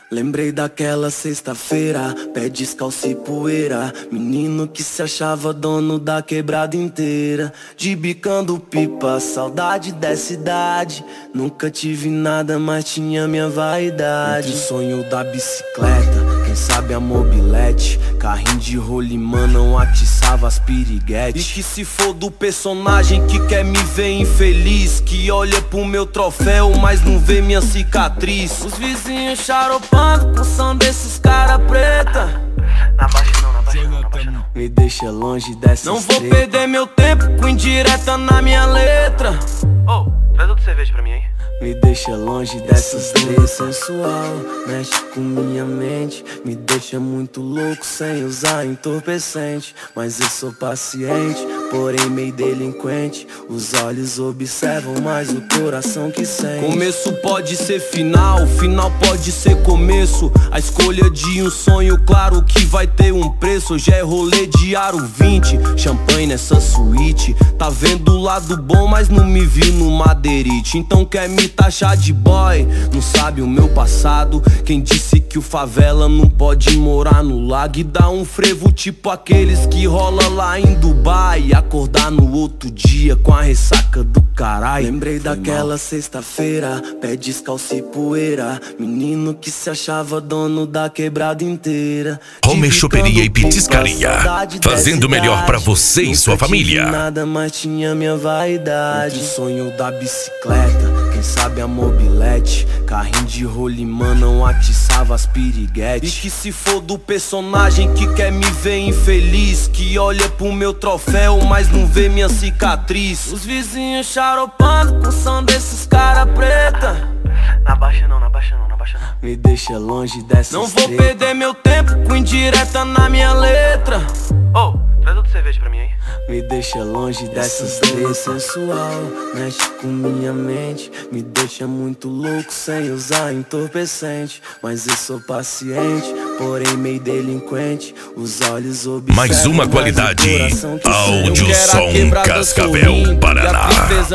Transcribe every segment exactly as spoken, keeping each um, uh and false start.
Lembrei daquela sexta-feira, pé descalço e poeira. Menino que se achava dono da quebrada inteira. De bicando pipa, saudade dessa idade. Nunca tive nada, mas tinha minha vaidade. Entre o sonho da bicicleta, quem sabe a mobilete. Carrinho de rolimã não atiçava as piriguetes. E que se for do personagem que quer me ver infeliz, que olha pro meu troféu, mas não vê minha cicatriz. Os vizinhos charopando com som desses cara preta. Na baixa não, na baixa não, na baixa não. Me deixa longe dessas Não vou treta. perder meu tempo com indireta na minha letra. Ô, oh, traz outra cerveja pra mim aí. Me deixa longe dessas três sensual, mexe com minha mente. Me deixa muito louco sem usar entorpecente. Mas eu sou paciente, porém meio delinquente. Os olhos observam, mas o coração que sente. Começo pode ser final, final pode ser começo. A escolha de um sonho, claro que vai ter um preço. Hoje é rolê de aro vinte, champanhe nessa suíte. Tá vendo o lado bom, mas não me vi no madeirite. Então quer me taxar de boy, não sabe o meu passado. Quem disse que o favela não pode morar no lago e dar um frevo tipo aqueles que rola lá em Dubai e acordar no outro dia com a ressaca do caralho. Lembrei daquela sexta-feira, pé descalço e poeira. Menino que se achava dono da quebrada inteira. Home Choperia e Petiscaria, fazendo o melhor pra você e sua família. Nunca tive nada, mas tinha minha vaidade. Entre o sonho da bicicleta, quem sabe a mobilete. Carrinho de rolimã não atiçava as piriguetes. E que se for do personagem que quer me ver infeliz, que olha pro meu troféu, mas não vê minha cicatriz. Os vizinhos charopando com som desses cara preta. Na baixa não, na baixa não, na baixa não. Me deixa longe dessas Não vou treta. perder meu tempo com indireta na minha letra. Ô, oh, traz outra cerveja pra mim aí. Me deixa longe dessas três sensual, mexe com minha mente. Me deixa muito louco sem usar entorpecente. Mas eu sou paciente, porém meio delinquente. Os olhos observam, Mais uma qualidade, áudio som Cascavel, Paraná.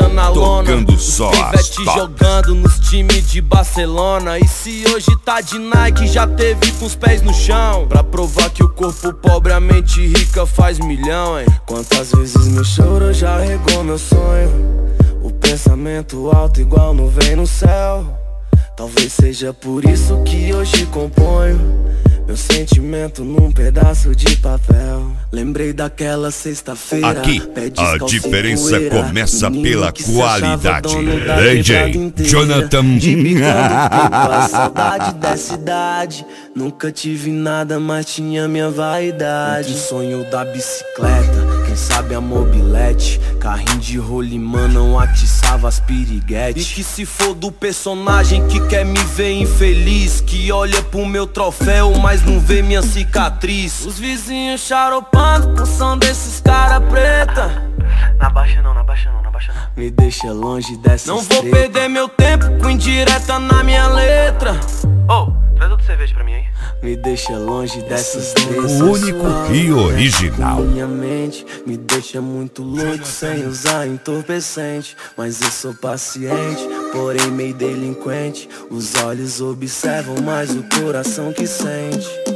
Tocando só pivete jogando nos times de Barcelona. E se hoje tá de Nike, já teve com os pés no chão. Pra provar que o corpo pobre, a mente rica faz milhão, hein. Quantas vezes meu choro já regou meu sonho. O pensamento alto igual nuvem no céu. Talvez seja por isso que hoje componho meu sentimento num pedaço de papel. Lembrei daquela sexta-feira. Aqui, a diferença começa pela qualidade. D J Jonathan. De bicando pipa, saudade dessa idade. Nunca tive nada, mas tinha minha vaidade. Entre o sonho da bicicleta, quem sabe a mobilete. Carrinho de rolimã não atiçava as piriguetes. E que se for do personagem que quer me ver infeliz, que olha pro meu troféu, mas não vê minha cicatriz. Os vizinhos charopando com som desses cara preta. Na baixa não, na baixa não, na baixa não. Me deixa longe dessas Não vou treta. perder meu tempo com indireta na minha letra. Ô, oh, traz outra cerveja pra mim aí. Me deixa longe dessas três O único e original. Minha mente me deixa muito louco sem usar entorpecente. Mas eu sou paciente, porém meio delinquente. Os olhos observam, mas o coração que sente.